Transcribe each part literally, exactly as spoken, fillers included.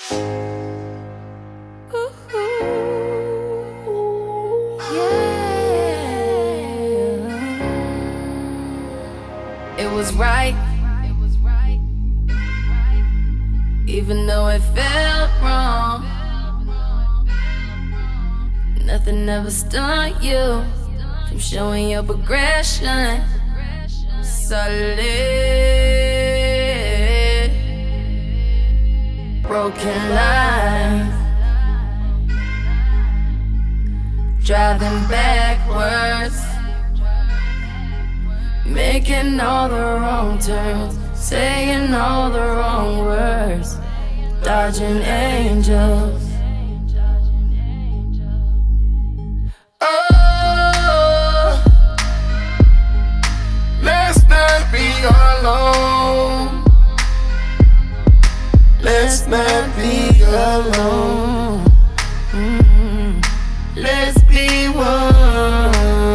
It was right, even though it felt wrong. Nothing ever stopped you from showing your progression. Solid, broken lines, driving backwards, making all the wrong turns, saying all the wrong words, dodging angels. Oh, let's not be alone. Let's not be alone. Mm-hmm. Let's be one.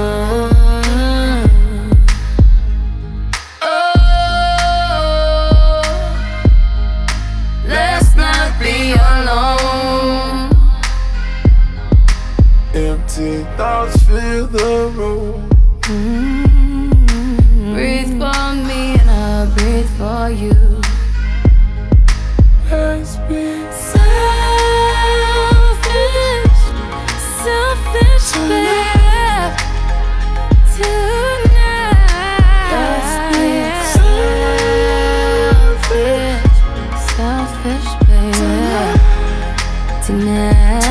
Empty thoughts fill the room. Mm-hmm. Breathe for me and I'll breathe for you. Let's be selfish, selfish, babe. Tonight. Let's be selfish, selfish, babe. Tonight.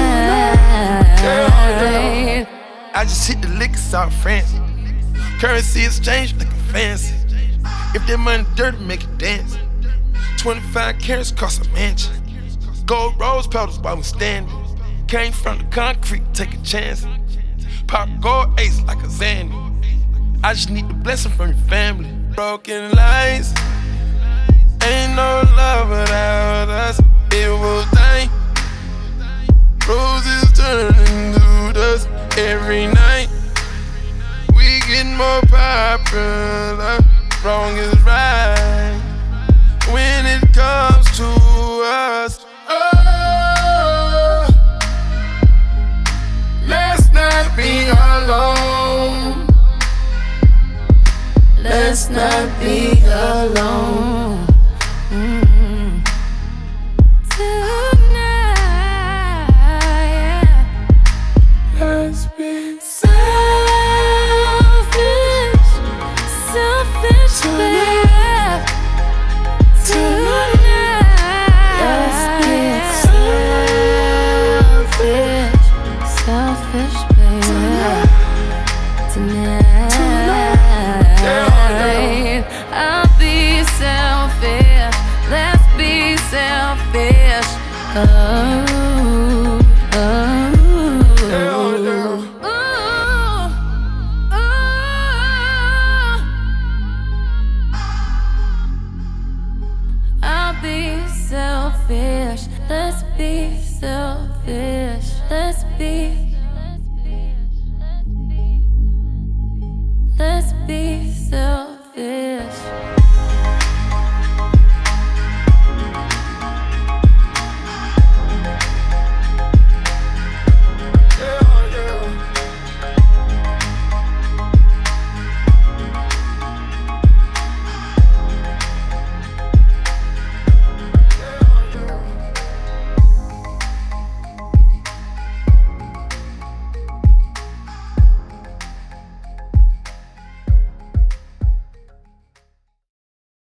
I just hit the liquor South France. Currency exchange looking fancy. If that money dirty, make it dance. twenty-five carats cost a mansion. Gold rose petals while we standing. Came from the concrete, take a chance. Pop gold ace like a Zanny. I just need the blessing from your family. Broken lights, ain't no love without us. It was dying. Roses turning to dust every night. We get more popular. Wrong is right when it comes to us. Oh, let's not be alone. Let's not be alone. Mm-hmm. Let's be selfish, selfish, babe. Tonight. Let's be selfish, selfish, babe. Tonight. Tonight. I'll be selfish. Let's be selfish. Oh, oh. Selfish, let's be selfish, let's be